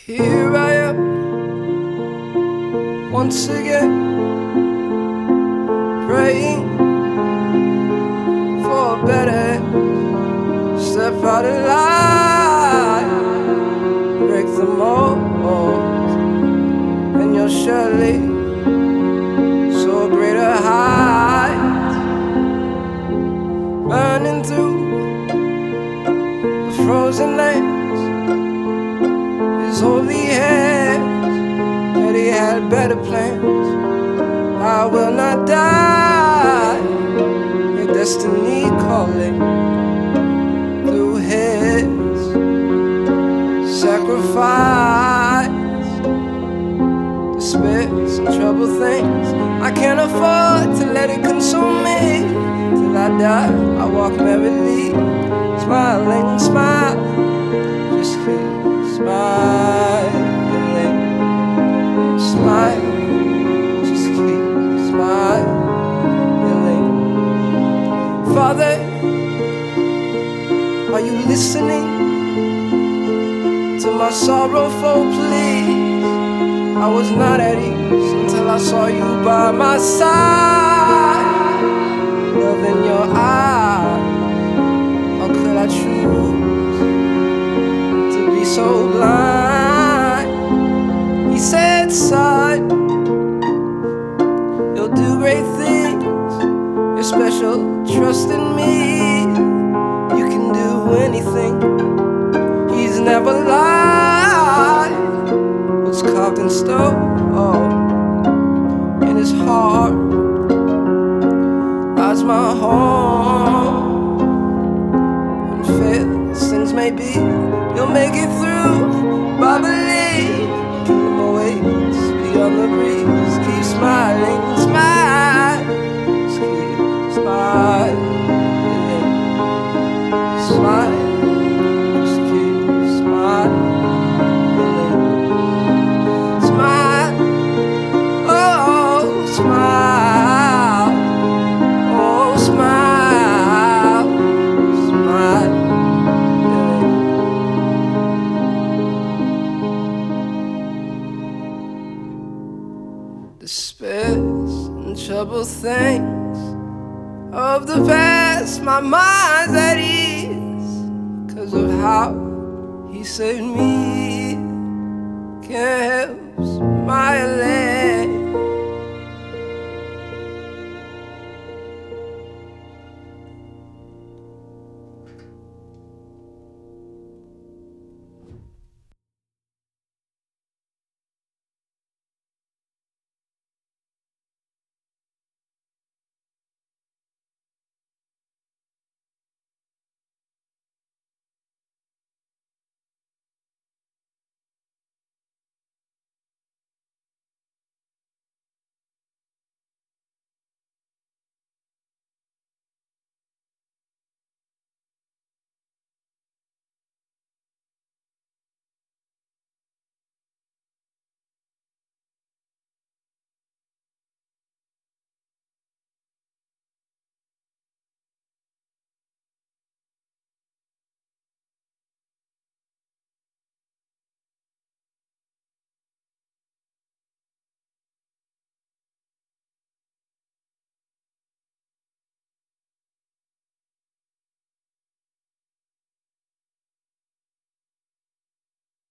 Here I am, once again, praying for a better step out of life, break the mold, and you'll surely soar greater heights, burning through the frozen lands. His holy hands, that he had better plans. I will not die, your destiny calling through his sacrifice. Despairs and trouble things, I can't afford to let it consume me. Till I die, I walk merrily, smiling, smile, just keep smiling, smile, just keep smiling. Father, are you listening to my sorrowful pleas? I was not at ease until I saw you by my side. Love in your eyes, how could I choose to be so blind? He said, son, you'll do great things. You're special, trust in me. You can do anything. He's never lied. What's carved in stone in his heart lies my home. Unfair as things may be, you'll make it through. I believe kingdom awaits beyond the breeze. Keep smiling, smile, just keep smiling, smile, just keep smiling. Smile, oh smile, smile. Despairs and trouble things of the past, my mind's at ease, 'cause of how he saved me. Can't help smiling.